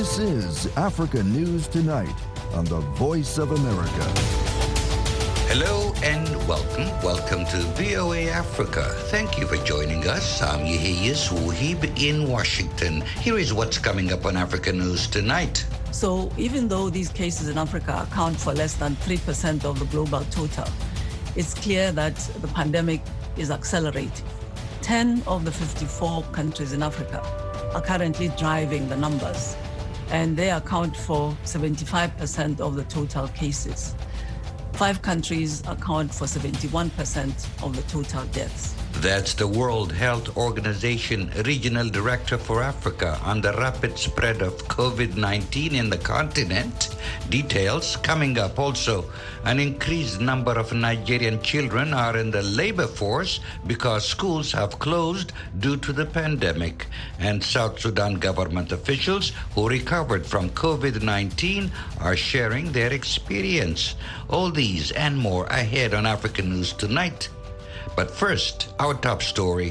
This is Africa News Tonight on the Voice of America. Hello and welcome. Welcome to VOA Africa. Thank you for joining us. I'm Yehiyas Wuhib in Washington. Here is what's coming up on Africa News Tonight. So even though these cases in Africa account for less than 3% of the global total, it's clear that the pandemic is accelerating. 10 of the 54 countries in Africa are currently driving the numbers, and they account for 75% of the total cases. 5 countries account for 71% of the total deaths. That's the World Health Organization Regional Director for Africa on the rapid spread of COVID-19 in the continent. Details coming up. Also, an increased number of Nigerian children are in the labor force because schools have closed due to the pandemic. And South Sudan government officials who recovered from COVID-19 are sharing their experience. All these and more ahead on Africa News Tonight. But first, our top story.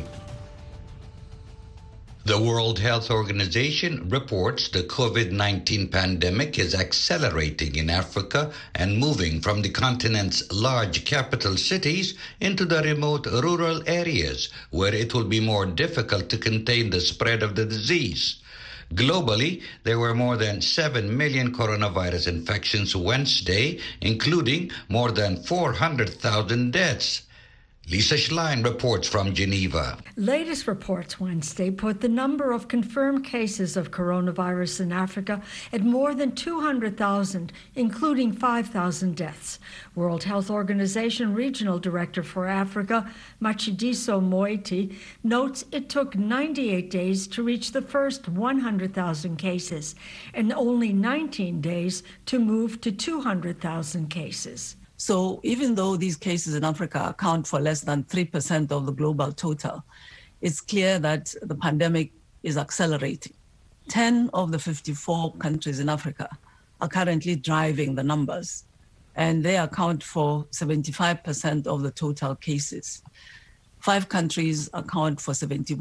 The World Health Organization reports the COVID-19 pandemic is accelerating in Africa and moving from the continent's large capital cities into the remote rural areas where it will be more difficult to contain the spread of the disease. Globally, there were more than 7 million coronavirus infections Wednesday, including more than 400,000 deaths. Lisa Schlein reports from Geneva. Latest reports Wednesday put the number of confirmed cases of coronavirus in Africa at more than 200,000, including 5,000 deaths. World Health Organization Regional Director for Africa, Matshidiso Moeti, notes it took 98 days to reach the first 100,000 cases and only 19 days to move to 200,000 cases. So even though these cases in Africa account for less than 3% of the global total, it's clear that the pandemic is accelerating. 10 of the 54 countries in Africa are currently driving the numbers, and they account for 75% of the total cases. 5 countries account for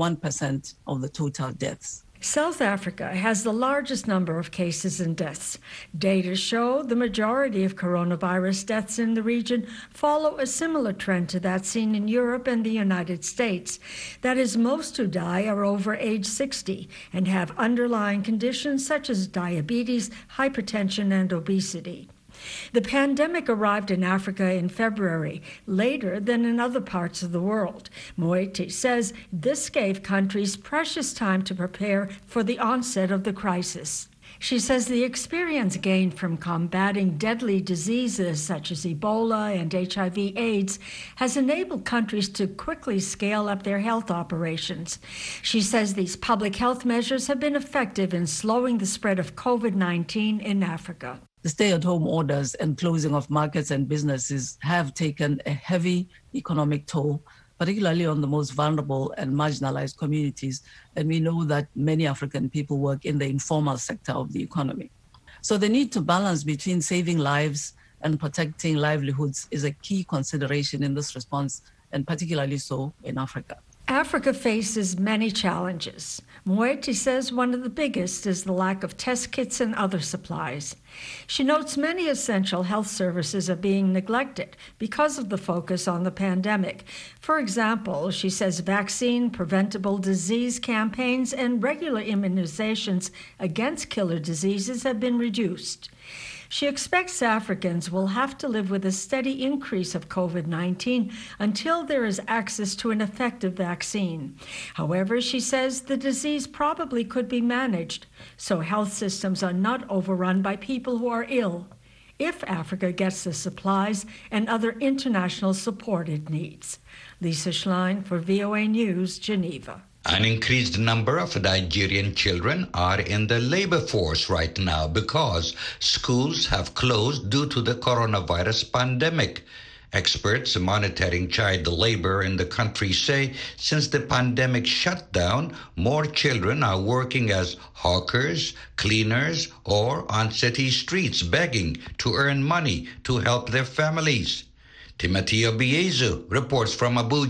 71% of the total deaths. South Africa has the largest number of cases and deaths. Data show the majority of coronavirus deaths in the region follow a similar trend to that seen in Europe and the United States. That is, most who die are over age 60 and have underlying conditions such as diabetes, hypertension, and obesity. The pandemic arrived in Africa in February, later than in other parts of the world. Moeti says this gave countries precious time to prepare for the onset of the crisis. She says the experience gained from combating deadly diseases such as Ebola and HIV/AIDS has enabled countries to quickly scale up their health operations. She says these public health measures have been effective in slowing the spread of COVID-19 in Africa. The stay-at-home orders and closing of markets and businesses have taken a heavy economic toll, particularly on the most vulnerable and marginalized communities. And we know that many African people work in the informal sector of the economy. So the need to balance between saving lives and protecting livelihoods is a key consideration in this response, and particularly so in Africa. Africa faces many challenges. Moeti says one of the biggest is the lack of test kits and other supplies. She notes many essential health services are being neglected because of the focus on the pandemic. For example, she says vaccine, preventable disease campaigns, and regular immunizations against killer diseases have been reduced. She expects Africans will have to live with a steady increase of COVID-19 until there is access to an effective vaccine. However, she says the disease probably could be managed, so health systems are not overrun by people who are ill, if Africa gets the supplies and other international support it needs. Lisa Schlein for VOA News, Geneva. An increased number of Nigerian children are in the labor force right now because schools have closed due to the coronavirus pandemic. Experts monitoring child labor in the country say since the pandemic shut down, more children are working as hawkers, cleaners, or on city streets begging to earn money to help their families. Timothy Obiezu reports from Abuja.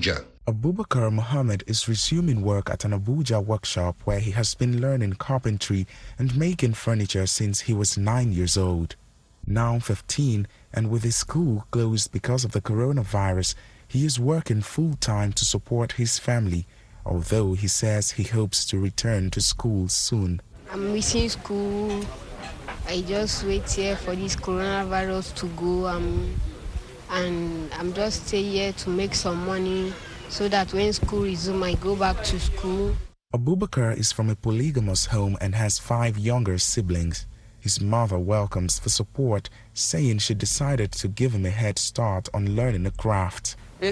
Abubakar Mohammed is resuming work at an Abuja workshop where he has been learning carpentry and making furniture since he was 9 years old. Now 15, and with his school closed because of the coronavirus, he is working full-time to support his family, although he says he hopes to return to school soon. I'm missing school. I just wait here for this coronavirus to go, and I'm just stay here to make some money so that when school resumes, I go back to school. Abubakar is from a polygamous home and has 5 younger siblings. His mother welcomes the support, saying she decided to give him a head start on learning a craft. I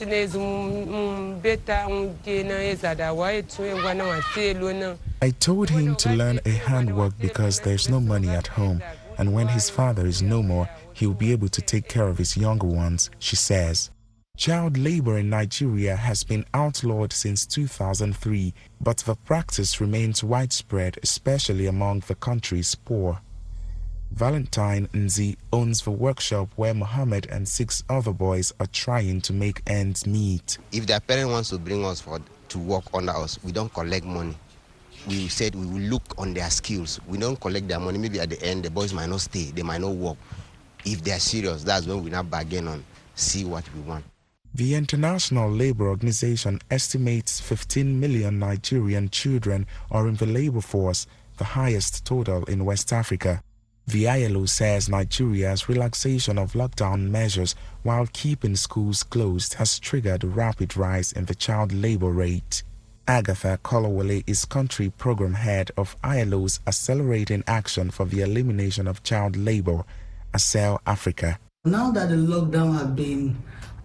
told him to learn a handwork because there's no money at home, and when his father is no more, he'll be able to take care of his younger ones, she says. Child labor in Nigeria has been outlawed since 2003, but the practice remains widespread, especially among the country's poor. Valentine Nzi owns the workshop where Mohammed and 6 other boys are trying to make ends meet. If their parent wants to bring us to work under us, we don't collect money. We said we will look on their skills. We don't collect their money. Maybe at the end, the boys might not stay. They might not work. If they're serious, that's when we now bargain on, see what we want. The International Labour Organization estimates 15 million Nigerian children are in the labor force, the highest total in West Africa. The ILO says Nigeria's relaxation of lockdown measures while keeping schools closed has triggered a rapid rise in the child labor rate. Agatha Kolowole is country program head of ILO's Accelerating Action for the Elimination of Child Labor, ACEL Africa. Now that the lockdown has been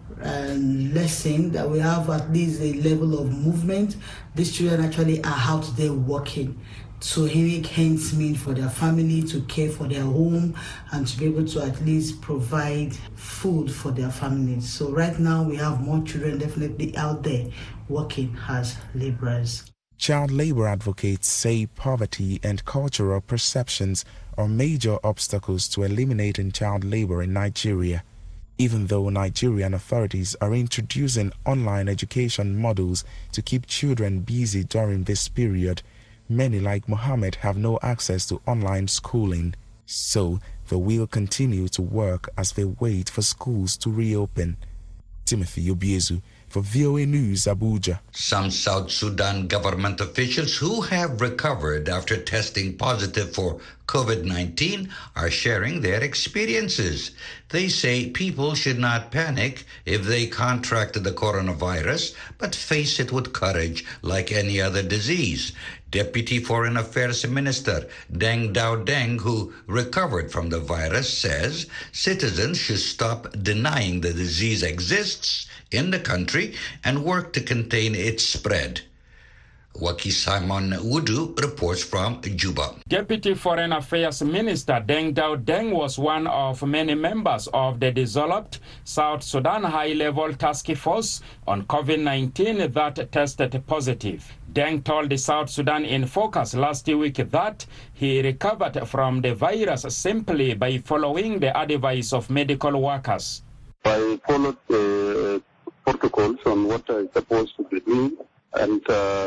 lessened, that we have at least a level of movement, these children actually are out there working to make ends meet for their family, to care for their home, and to be able to at least provide food for their families. So right now we have more children definitely out there working as laborers. Child labor advocates say poverty and cultural perceptions are major obstacles to eliminating child labor in Nigeria. Even though Nigerian authorities are introducing online education models to keep children busy during this period, many like Mohammed have no access to online schooling. So they will continue to work as they wait for schools to reopen. Timothy Obiezu for VOA News, Abuja. Some South Sudan government officials who have recovered after testing positive for COVID-19 are sharing their experiences. They say people should not panic if they contracted the coronavirus, but face it with courage like any other disease. Deputy Foreign Affairs Minister Deng Dao Deng, who recovered from the virus, says citizens should stop denying the disease exists in the country and work to contain its spread. Waki Simon Wudu reports from Juba. Deputy Foreign Affairs Minister Deng Dao Deng was one of many members of the dissolved South Sudan High-Level Task Force on COVID-19 that tested positive. Deng told the South Sudan in Focus last week that he recovered from the virus simply by following the advice of medical workers. I followed the protocols on what I'm supposed to be doing, and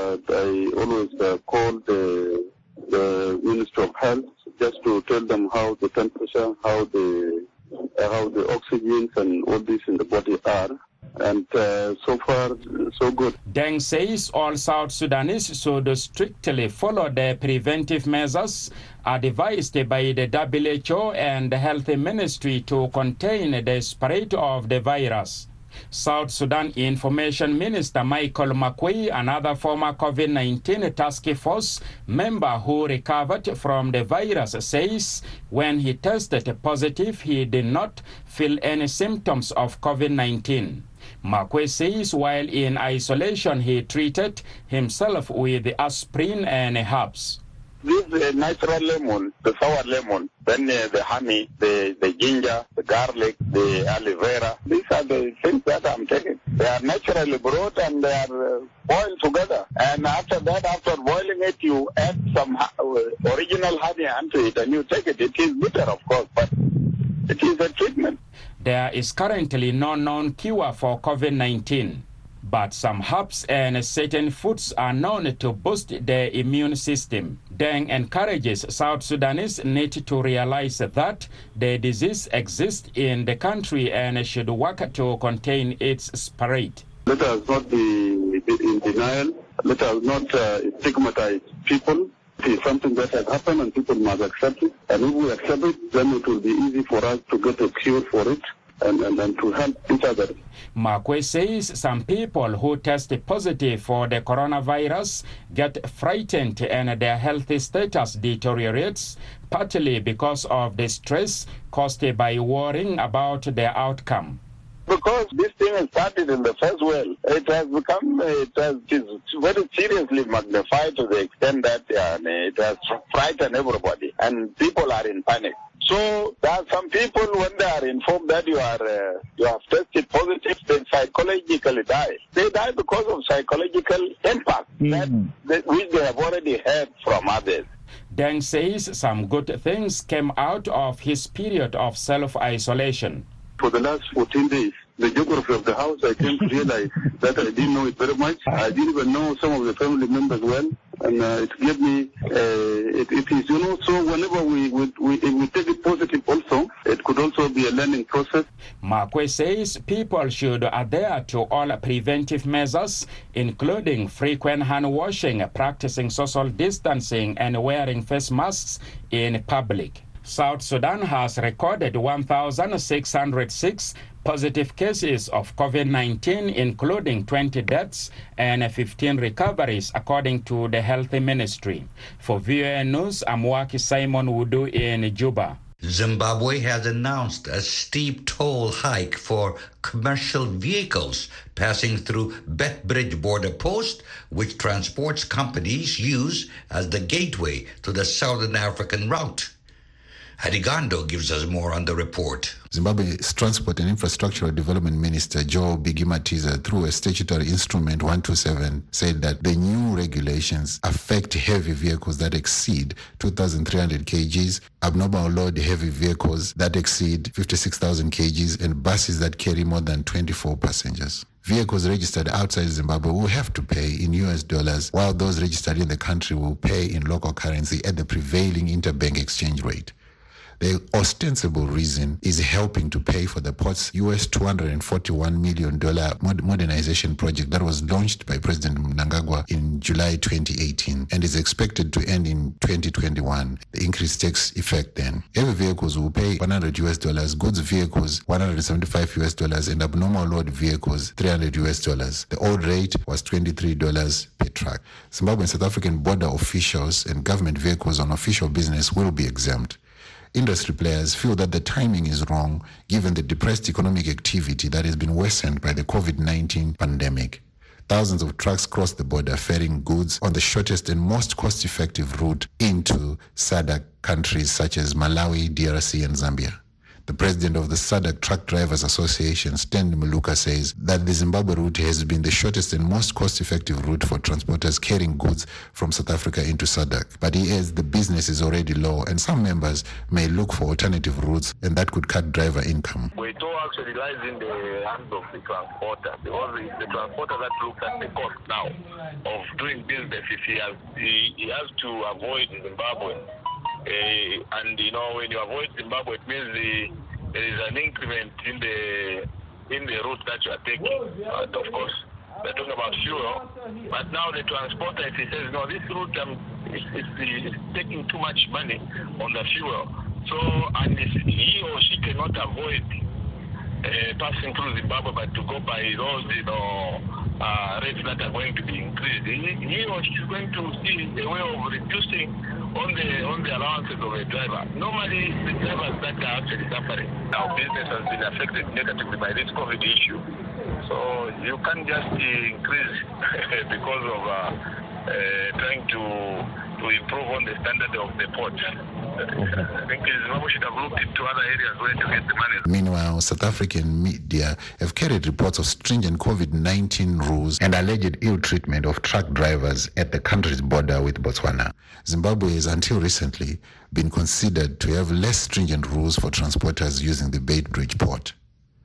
I always call the Ministry of Health just to tell them how the temperature, how the oxygens and all this in the body are. And so far, so good. Deng says all South Sudanese should strictly follow the preventive measures advised by the WHO and the Health Ministry to contain the spread of the virus. South Sudan Information Minister Michael Makwei, another former COVID-19 task force member who recovered from the virus, says when he tested positive, he did not feel any symptoms of COVID-19. Makwei says while in isolation, he treated himself with aspirin and herbs. This natural lemon, the sour lemon, then the honey, the ginger, the garlic, the aloe vera. These are the things that I'm taking. They are naturally brewed and they are boiled together. And after that, after boiling it, you add some original honey onto it and you take it. It is bitter, of course, but it is a treatment. There is currently no known cure for COVID-19. But some herbs and certain foods are known to boost the immune system. Deng encourages South Sudanese need to realize that the disease exists in the country and should work to contain its spread. Let us not be in denial. Let us not stigmatize people. It is something that has happened and people must accept it. And if we accept it, then it will be easy for us to get a cure for it and to help each other. Makwe says some people who test positive for the coronavirus get frightened and their health status deteriorates, partly because of the stress caused by worrying about their outcome. Because this thing has started in the first world, it has become, it is very seriously magnified to the extent that it has frightened everybody and people are in panic. So there are some people, when they are informed that you have tested positive, they psychologically die. They die because of psychological impact which they have already heard from others. Deng says some good things came out of his period of self-isolation. For the last 14 days, the geography of the house, I came to realize that I didn't know it very much. I didn't even know some of the family members well. And it gave me, it is, so whenever we take it positive also, it could also be a learning process. Makwe says people should adhere to all preventive measures, including frequent hand washing, practicing social distancing, and wearing face masks in public. South Sudan has recorded 1,606 positive cases of COVID-19, including 20 deaths and 15 recoveries, according to the Health Ministry. For VOA News, I'm Waki Simon Wudu in Juba. Zimbabwe has announced a steep toll hike for commercial vehicles passing through Bethbridge border post, which transports companies use as the gateway to the Southern African route. Harigando gives us more on the report. Zimbabwe's Transport and Infrastructural Development Minister Joe Bigimatiza, through a statutory instrument 127, said that the new regulations affect heavy vehicles that exceed 2,300 kgs, abnormal load heavy vehicles that exceed 56,000 kgs, and buses that carry more than 24 passengers. Vehicles registered outside Zimbabwe will have to pay in US dollars, while those registered in the country will pay in local currency at the prevailing interbank exchange rate. The ostensible reason is helping to pay for the port's US $241 million modernization project that was launched by President Mnangagwa in July 2018 and is expected to end in 2021. The increase takes effect then. Heavy vehicles will pay $100 US, goods vehicles $175 US, and abnormal load vehicles $300 US. The old rate was $23 per truck. Zimbabwe and South African border officials and government vehicles on official business will be exempt. Industry players feel that the timing is wrong given the depressed economic activity that has been worsened by the COVID-19 pandemic. Thousands of trucks cross the border ferrying goods on the shortest and most cost-effective route into SADC countries such as Malawi, DRC, and Zambia. The president of the SADC Truck Drivers Association, Stanley Muluka, says that the Zimbabwe route has been the shortest and most cost-effective route for transporters carrying goods from South Africa into SADC. But he adds the business is already low and some members may look for alternative routes, and that could cut driver income. It all actually lies in the hands of the transporter, because it's the transporter that looks at the cost now of doing business. If he has to avoid Zimbabwe. And when you avoid Zimbabwe, it means there is an increment in the route that you are taking. And of course, we're talking about fuel. But now the transporter, if he says, no, this route is taking too much money on the fuel. So, and if he or she cannot avoid passing through Zimbabwe, but to go by those, rates that are going to be increased, he or she is going to see a way of reducing on the allowances of a driver. Normally, the drivers that are actually suffering. Our business has been affected negatively by this COVID issue. So you can't just increase because of trying to improve on the standard of the port. I think we should have looked into other areas where to get the money. Meanwhile, South African media have carried reports of stringent COVID-19 rules and alleged ill treatment of truck drivers at the country's border with Botswana. Zimbabwe has until recently been considered to have less stringent rules for transporters using the Beit Bridge port.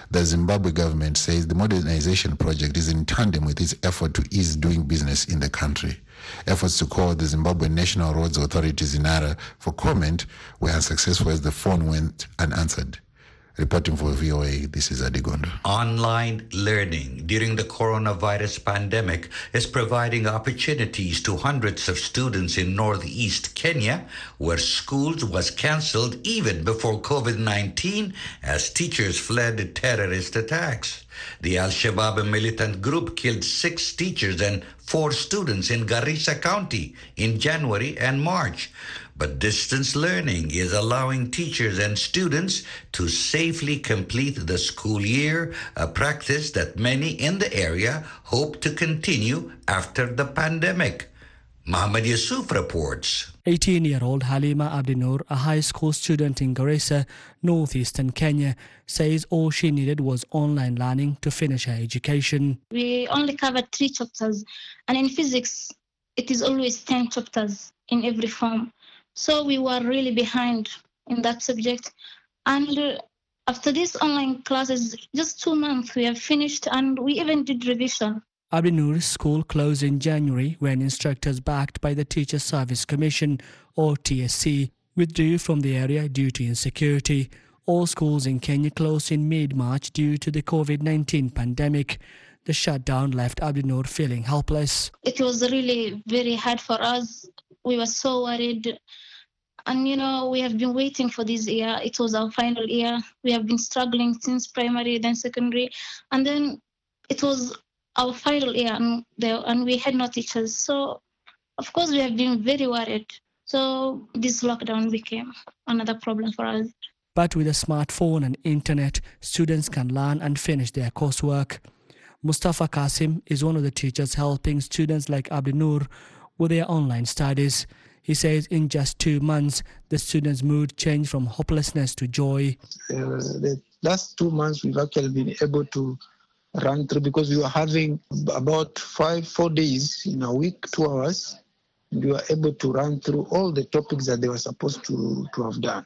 The Zimbabwe government says the modernization project is in tandem with its effort to ease doing business in the country. Efforts to call the Zimbabwe National Roads Authority, ZINARA, for comment were unsuccessful as the phone went unanswered. Reporting for VOA, this is Adigondo. Online learning during the coronavirus pandemic is providing opportunities to hundreds of students in northeast Kenya, where schools was cancelled even before COVID-19 as teachers fled terrorist attacks. The Al-Shabaab militant group killed 6 teachers and 4 students in Garissa County in January and March. But distance learning is allowing teachers and students to safely complete the school year, a practice that many in the area hope to continue after the pandemic. Mohammed Yusuf reports. 18-year-old Halima Abdinur, a high school student in Garissa, northeastern Kenya, says all she needed was online learning to finish her education. We only covered 3 chapters, and in physics, it is always 10 chapters in every form. So we were really behind in that subject. And after these online classes, just 2 months, we have finished, and we even did revision. Abdinur's school closed in January when instructors backed by the Teacher Service Commission, or TSC, withdrew from the area due to insecurity. All schools in Kenya closed in mid-March due to the COVID-19 pandemic. The shutdown left Abdinur feeling helpless. It was really very hard for us. We were so worried. And, we have been waiting for this year. It was our final year. We have been struggling since primary, then secondary. And then it was our final year, and we had no teachers. So, of course, we have been very worried. So this lockdown became another problem for us. But with a smartphone and internet, students can learn and finish their coursework. Mustafa Kasim is one of the teachers helping students like Abdinur with their online studies. He says in just 2 months, the students' mood changed from hopelessness to joy. The last 2 months, we've actually been able to run through because we were having about 4 days in a week, 2 hours. And we were able to run through all the topics that they were supposed to have done.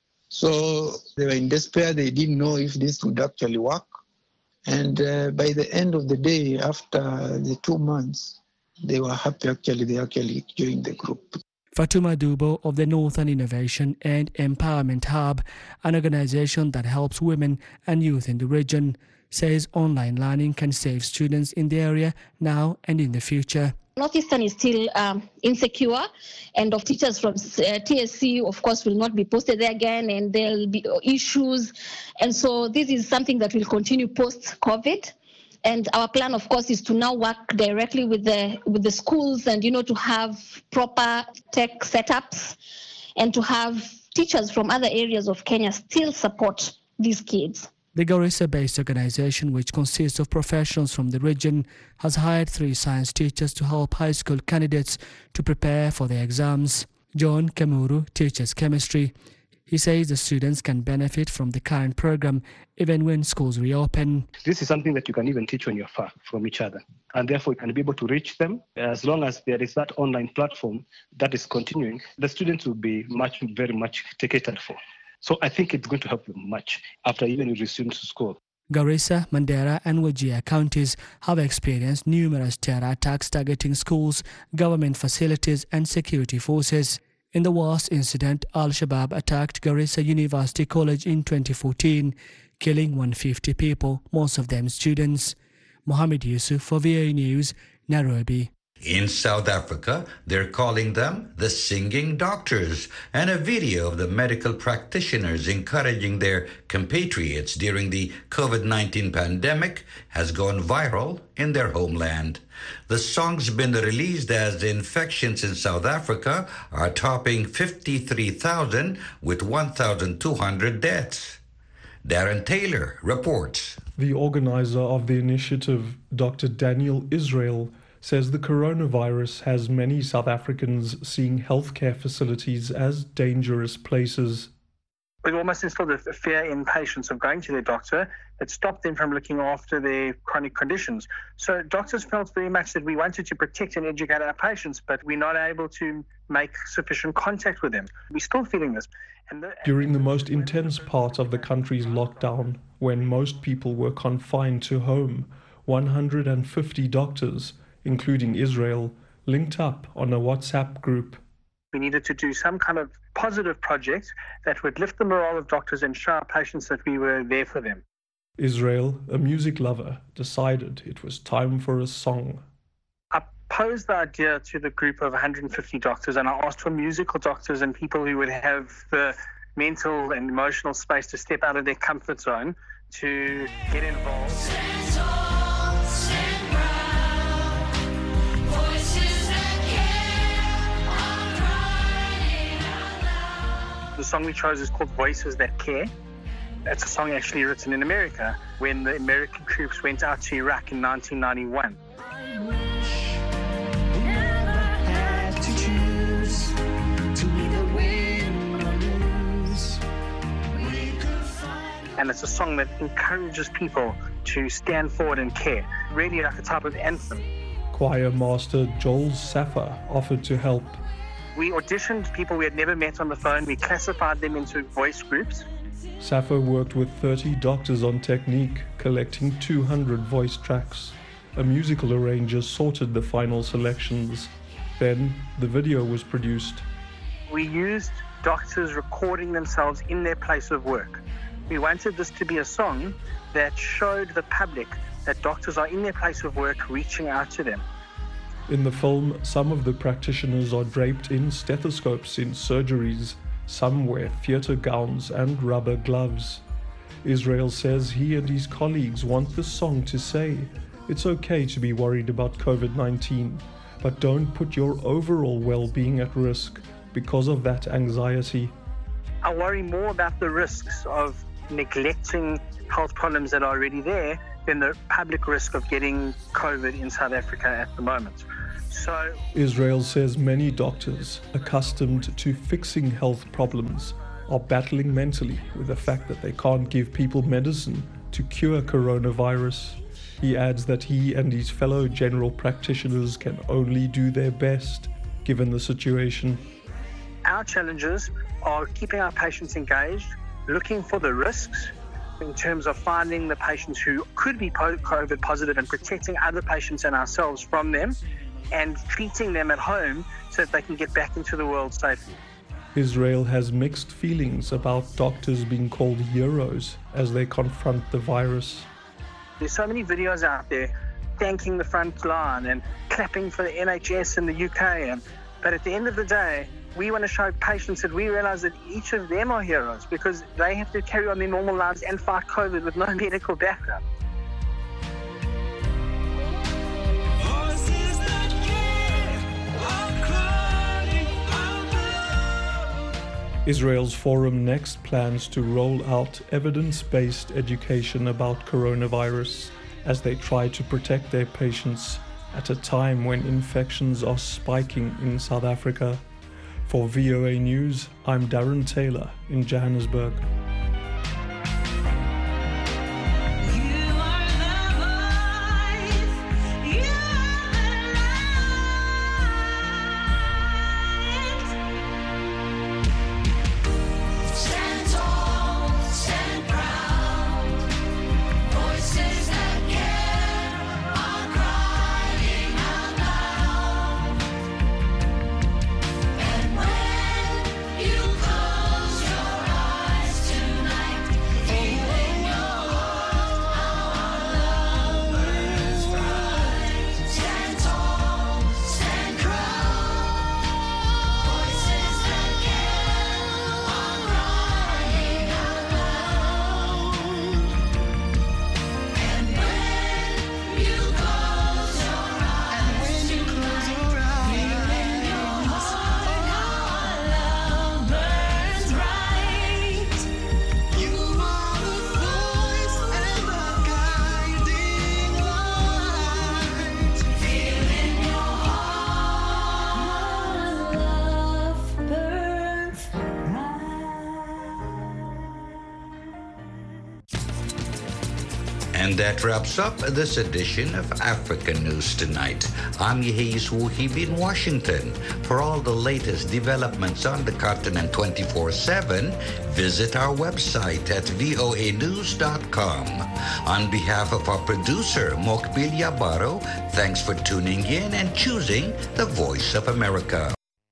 So they were in despair. They didn't know if this would actually work. And by the end of the day, after the 2 months, they were happy. They actually joined the group. Fatuma Dubo of the Northern Innovation and Empowerment Hub, an organization that helps women and youth in the region, says online learning can save students in the area now and in the future. Northeastern is still insecure, and of teachers from TSC, of course, will not be posted there again, and there'll be issues. And so this is something that will continue post-COVID. And our plan, of course, is to now work directly with the schools and, to have proper tech setups and to have teachers from other areas of Kenya still support these kids. The Garissa-based organization, which consists of professionals from the region, has hired 3 science teachers to help high school candidates to prepare for their exams. John Kamuru teaches chemistry. He says the students can benefit from the current program even when schools reopen. This is something that you can even teach when you're far from each other. And therefore, you can be able to reach them. As long as there is that online platform that is continuing, the students will be very much catered for. So I think it's going to help them much after even you resume to school. Garissa, Mandera and Wajir counties have experienced numerous terror attacks targeting schools, government facilities and security forces. In the worst incident, Al-Shabaab attacked Garissa University College in 2014, killing 150 people, most of them students. Mohammed Yusuf for VOA News, Nairobi. In South Africa, they're calling them the singing doctors, and a video of the medical practitioners encouraging their compatriots during the COVID-19 pandemic has gone viral in their homeland. The song's been released as infections in South Africa are topping 53,000 with 1,200 deaths. Darren Taylor reports. The organizer of the initiative, Dr. Daniel Israel, says the coronavirus has many South Africans seeing healthcare facilities as dangerous places. It almost instilled a fear in patients of going to their doctor. It stopped them from looking after their chronic conditions. So doctors felt very much that we wanted to protect and educate our patients, but we're not able to make sufficient contact with them. We're still feeling this. During the most intense part of the country's lockdown, when most people were confined to home, 150 doctors, including Israel, linked up on a WhatsApp group. We needed to do some kind of positive project that would lift the morale of doctors and show our patients that we were there for them. Israel, a music lover, decided it was time for a song. I posed the idea to the group of 150 doctors, and I asked for musical doctors and people who would have the mental and emotional space to step out of their comfort zone to get involved. The song we chose is called Voices That Care. It's a song actually written in America when the American troops went out to Iraq in 1991. And it's a song that encourages people to stand forward and care, really like a type of anthem. Choir master Joel Saffer offered to help. We auditioned people we had never met on the phone. We classified them into voice groups. Saffer worked with 30 doctors on technique, collecting 200 voice tracks. A musical arranger sorted the final selections. Then the video was produced. We used doctors recording themselves in their place of work. We wanted this to be a song that showed the public that doctors are in their place of work reaching out to them. In the film, some of the practitioners are draped in stethoscopes in surgeries. Some wear theatre gowns and rubber gloves. Israel says he and his colleagues want the song to say, it's okay to be worried about COVID-19, but don't put your overall well-being at risk because of that anxiety. I worry more about the risks of neglecting health problems that are already there than the public risk of getting COVID in South Africa at the moment. So Israel says many doctors, accustomed to fixing health problems, are battling mentally with the fact that they can't give people medicine to cure coronavirus. He adds that he and his fellow general practitioners can only do their best given the situation. Our challenges are keeping our patients engaged, looking for the risks in terms of finding the patients who could be COVID positive and protecting other patients and ourselves from them, and treating them at home so that they can get back into the world safely. Israel has mixed feelings about doctors being called heroes as they confront the virus. There's so many videos out there thanking the front line and clapping for the NHS in the UK, but at the end of the day, we want to show patients that we realize that each of them are heroes because they have to carry on their normal lives and fight COVID with no medical background. Israel's Forum Next plans to roll out evidence-based education about coronavirus as they try to protect their patients at a time when infections are spiking in South Africa. For VOA News, I'm Darren Taylor in Johannesburg. You close your eyes to And that wraps up this edition of African News Tonight. I'm Yehis Wuhib in Washington. For all the latest developments on the continent 24/7, visit our website at voanews.com. On behalf of our producer, Mokbil Yabaro, thanks for tuning in and choosing the Voice of America.